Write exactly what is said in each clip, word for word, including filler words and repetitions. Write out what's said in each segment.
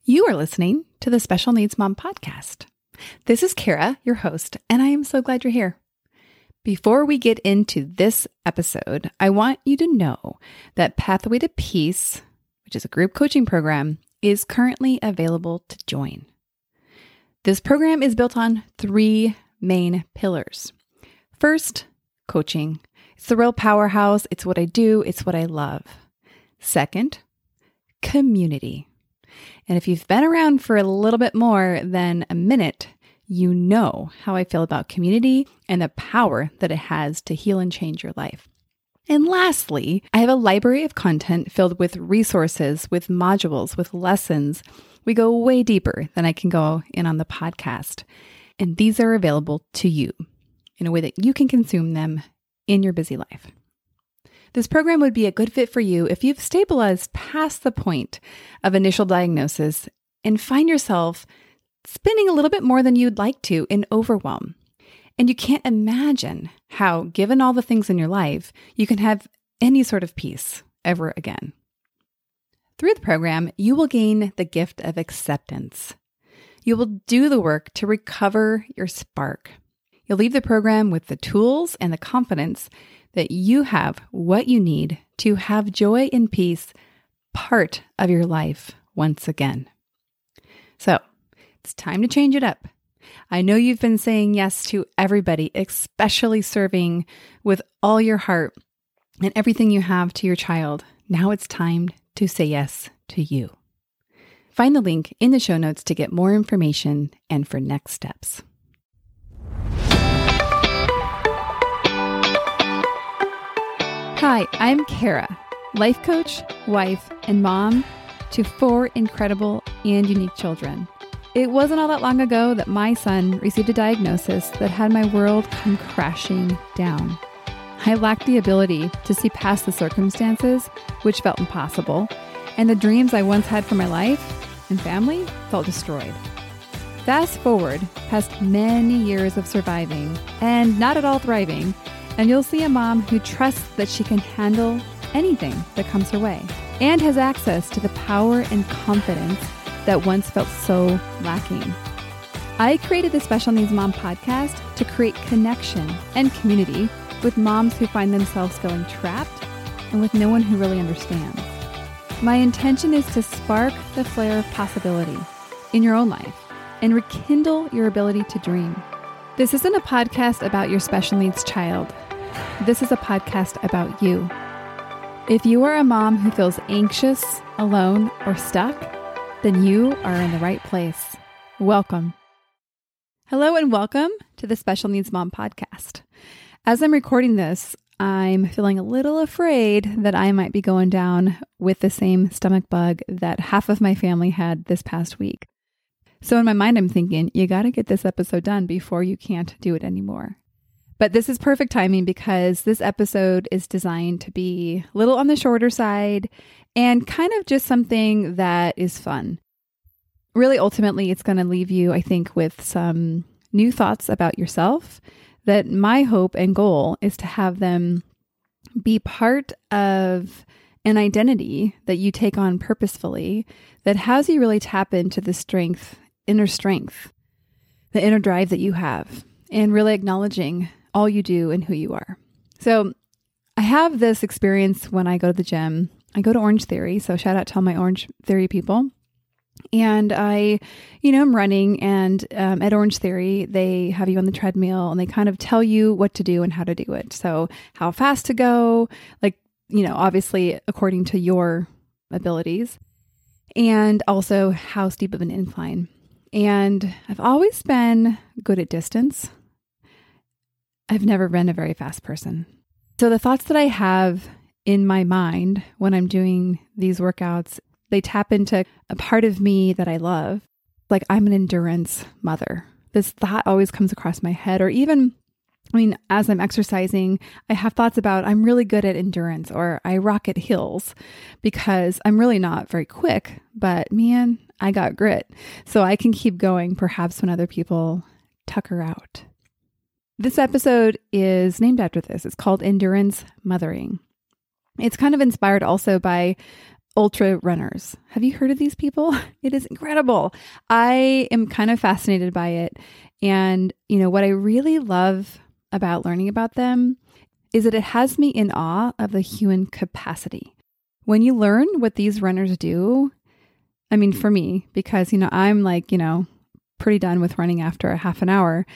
You are listening to the Special Needs Mom Podcast. This is Kara, your host, and I am so glad you're here. Before we get into this episode, I want you to know that Pathway to Peace, which is a group coaching program, is currently available to join. This program is built on three main pillars. First, coaching. It's the real powerhouse. It's what I do. It's what I love. Second, community. And if you've been around for a little bit more than a minute, you know how I feel about community and the power that it has to heal and change your life. And lastly, I have a library of content filled with resources, with modules, with lessons. We go way deeper than I can go in on the podcast. And these are available to you in a way that you can consume them in your busy life. This program would be a good fit for you if you've stabilized past the point of initial diagnosis and find yourself spinning a little bit more than you'd like to in overwhelm. And you can't imagine how, given all the things in your life, you can have any sort of peace ever again. Through the program, you will gain the gift of acceptance. You will do the work to recover your spark. You'll leave the program with the tools and the confidence that you have what you need to have joy and peace part of your life once again. So it's time to change it up. I know you've been saying yes to everybody, especially serving with all your heart and everything you have to your child. Now it's time to say yes to you. Find the link in the show notes to get more information and for next steps. Hi, I'm Kara, life coach, wife, and mom to four incredible and unique children. It wasn't all that long ago that my son received a diagnosis that had my world come crashing down. I lacked the ability to see past the circumstances, which felt impossible, and the dreams I once had for my life and family felt destroyed. Fast forward past many years of surviving and not at all thriving, and you'll see a mom who trusts that she can handle anything that comes her way and has access to the power and confidence that once felt so lacking. I created the Special Needs Mom podcast to create connection and community with moms who find themselves feeling trapped and with no one who really understands. My intention is to spark the flare of possibility in your own life and rekindle your ability to dream. This isn't a podcast about your special needs child. This is a podcast about you. If you are a mom who feels anxious, alone, or stuck, then you are in the right place. Welcome. Hello and welcome to the Special Needs Mom podcast. As I'm recording this, I'm feeling a little afraid that I might be going down with the same stomach bug that half of my family had this past week. So in my mind, I'm thinking, you got to get this episode done before you can't do it anymore. But this is perfect timing because this episode is designed to be a little on the shorter side and kind of just something that is fun. Really, ultimately, it's going to leave you, I think, with some new thoughts about yourself that my hope and goal is to have them be part of an identity that you take on purposefully that has you really tap into the strength, inner strength, the inner drive that you have, and really acknowledging all you do and who you are. So I have this experience when I go to the gym. I go to Orange Theory, so shout out to all my Orange Theory people. And I, you know, I'm running, and um, at Orange Theory, they have you on the treadmill and they kind of tell you what to do and how to do it. So how fast to go, like, you know, obviously according to your abilities, and also how steep of an incline. And I've always been good at distance. I've never been a very fast person. So the thoughts that I have in my mind when I'm doing these workouts, they tap into a part of me that I love. Like, I'm an endurance mother. This thought always comes across my head. Or even, I mean, as I'm exercising, I have thoughts about I'm really good at endurance, or I rocket hills because I'm really not very quick, but man, I got grit. So I can keep going perhaps when other people tucker out. This episode is named after this. It's called Endurance Mothering. It's kind of inspired also by ultra runners. Have you heard of these people? It is incredible. I am kind of fascinated by it. And, you know, what I really love about learning about them is that it has me in awe of the human capacity. When you learn what these runners do, I mean, for me, because, you know, I'm like, you know, pretty done with running after a half an hour,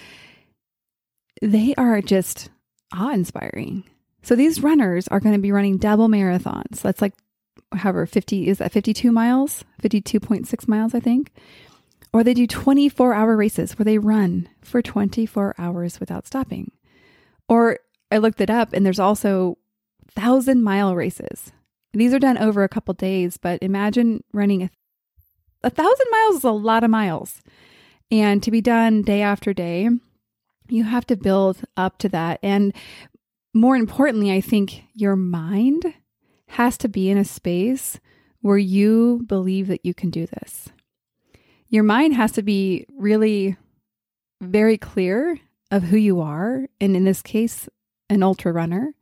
they are just awe-inspiring. So these runners are going to be running double marathons. That's like, however, fifty, is that fifty-two miles? fifty-two point six miles, I think. Or they do twenty-four hour races where they run for twenty-four hours without stopping. Or I looked it up and there's also thousand mile races. These are done over a couple days, but imagine running a, a thousand miles is a lot of miles. And to be done day after day, you have to build up to that. And more importantly, I think your mind has to be in a space where you believe that you can do this. Your mind has to be really very clear of who you are. And in this case, an ultra runner.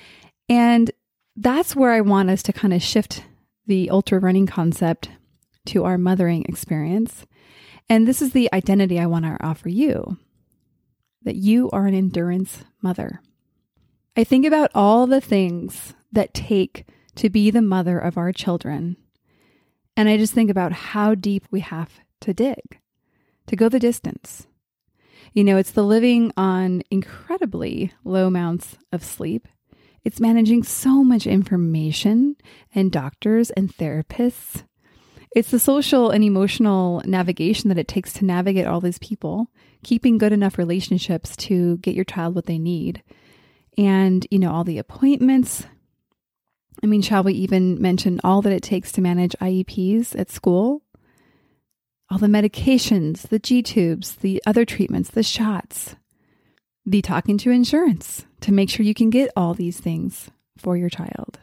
And that's where I want us to kind of shift the ultra running concept to our mothering experience. And this is the identity I want to offer you, that you are an endurance mother. I think about all the things that take to be the mother of our children. And I just think about how deep we have to dig, to go the distance. You know, it's the living on incredibly low amounts of sleep. It's managing so much information and doctors and therapists. It's the social and emotional navigation that it takes to navigate all these people, keeping good enough relationships to get your child what they need. And, you know, all the appointments. I mean, shall we even mention all that it takes to manage I E Ps at school? All the medications, the G-tubes, the other treatments, the shots, the talking to insurance to make sure you can get all these things for your child.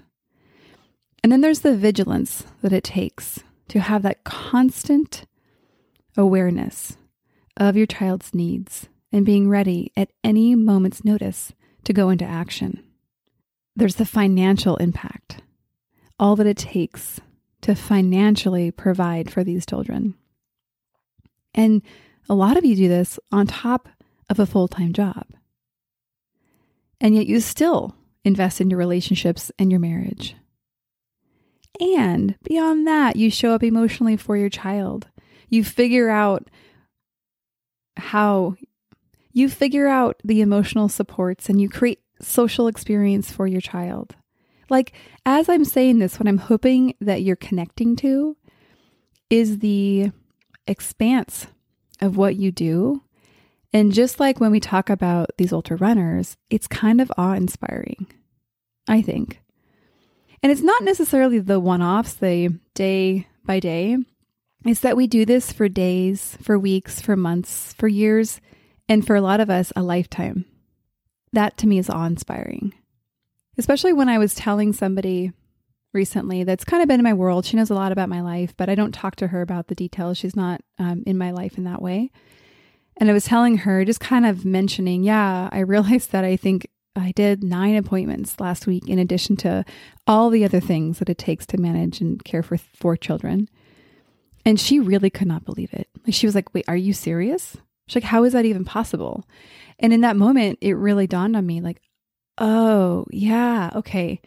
And then there's the vigilance that it takes to have that constant awareness of your child's needs and being ready at any moment's notice to go into action. There's the financial impact, all that it takes to financially provide for these children. And a lot of you do this on top of a full-time job. And yet you still invest in your relationships and your marriage. And beyond that, you show up emotionally for your child. You figure out how, you figure out the emotional supports and you create social experience for your child. Like, as I'm saying this, what I'm hoping that you're connecting to is the expanse of what you do. And just like when we talk about these ultra runners, it's kind of awe-inspiring, I think. And it's not necessarily the one-offs, the day by day. It's that we do this for days, for weeks, for months, for years, and for a lot of us, a lifetime. That to me is awe-inspiring. Especially when I was telling somebody recently that's kind of been in my world. She knows a lot about my life, but I don't talk to her about the details. She's not um, in my life in that way. And I was telling her, just kind of mentioning, yeah, I realized that I think I did nine appointments last week in addition to all the other things that it takes to manage and care for four children. And she really could not believe it. Like, she was like, wait, are you serious? She's like, how is that even possible? And in that moment, it really dawned on me like, oh, yeah, okay.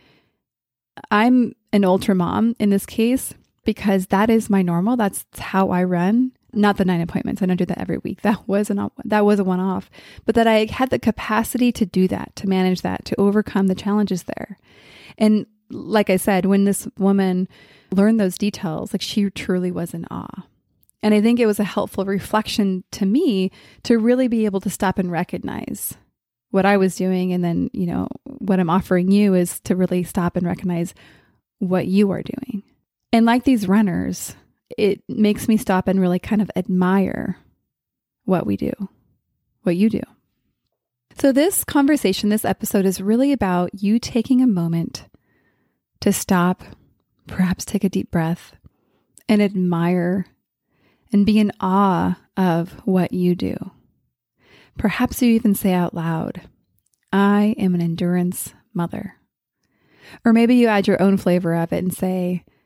I'm an ultra mom in this case because that is my normal. That's how I run. Not the nine appointments. I don't do that every week. That was an that was a one-off. But that I had the capacity to do that, to manage that, to overcome the challenges there. And like I said, when this woman learned those details, like, she truly was in awe. And I think it was a helpful reflection to me to really be able to stop and recognize what I was doing. And then, you know, what I'm offering you is to really stop and recognize what you are doing. And like these runners, it makes me stop and really kind of admire what we do, what you do. So this conversation, this episode is really about you taking a moment to stop, perhaps take a deep breath, and admire and be in awe of what you do. Perhaps you even say out loud, I am an endurance mother. Or maybe you add your own flavor of it and say,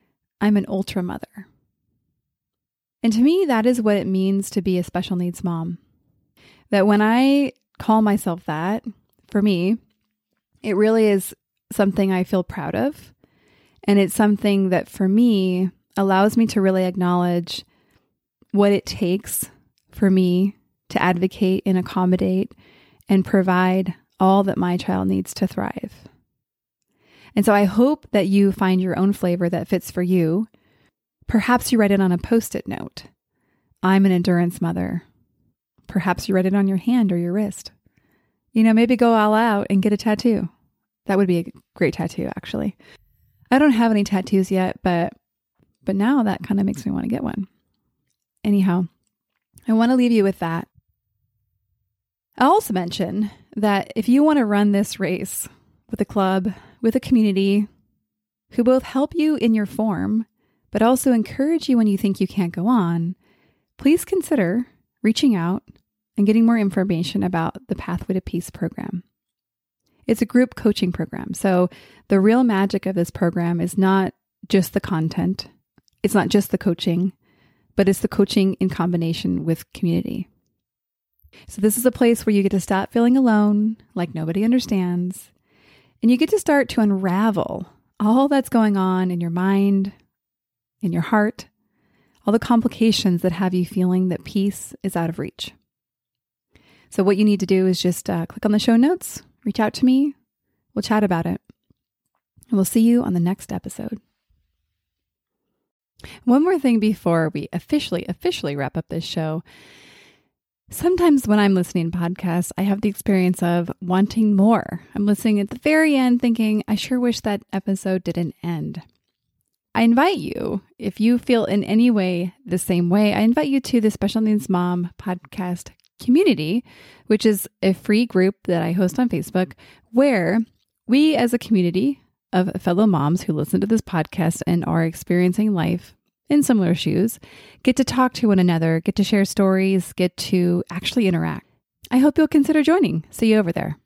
I'm an ultra mother. And to me, that is what it means to be a special needs mom. That when I call myself that, for me, it really is something I feel proud of. And it's something that for me allows me to really acknowledge what it takes for me to advocate and accommodate and provide all that my child needs to thrive. And so I hope that you find your own flavor that fits for you. Perhaps you write it on a Post-it note. I'm an endurance mother. Perhaps you write it on your hand or your wrist. You know, maybe go all out and get a tattoo. That would be a great tattoo, actually. I don't have any tattoos yet, but but now that kind of makes me want to get one. Anyhow, I want to leave you with that. I'll also mention that if you want to run this race with a club, with a community who both help you in your form, but also encourage you when you think you can't go on, please consider reaching out and getting more information about the Pathway to Peace program. It's a group coaching program. So the real magic of this program is not just the content. It's not just the coaching, but it's the coaching in combination with community. So this is a place where you get to stop feeling alone, like nobody understands, and you get to start to unravel all that's going on in your mind, in your heart, all the complications that have you feeling that peace is out of reach. So what you need to do is just uh, click on the show notes, reach out to me, we'll chat about it, and we'll see you on the next episode. One more thing before we officially, officially wrap up this show. Sometimes when I'm listening to podcasts, I have the experience of wanting more. I'm listening at the very end thinking, I sure wish that episode didn't end. I invite you, if you feel in any way the same way, I invite you to the Special Needs Mom podcast community, which is a free group that I host on Facebook, where we as a community of fellow moms who listen to this podcast and are experiencing life in similar shoes, get to talk to one another, get to share stories, get to actually interact. I hope you'll consider joining. See you over there.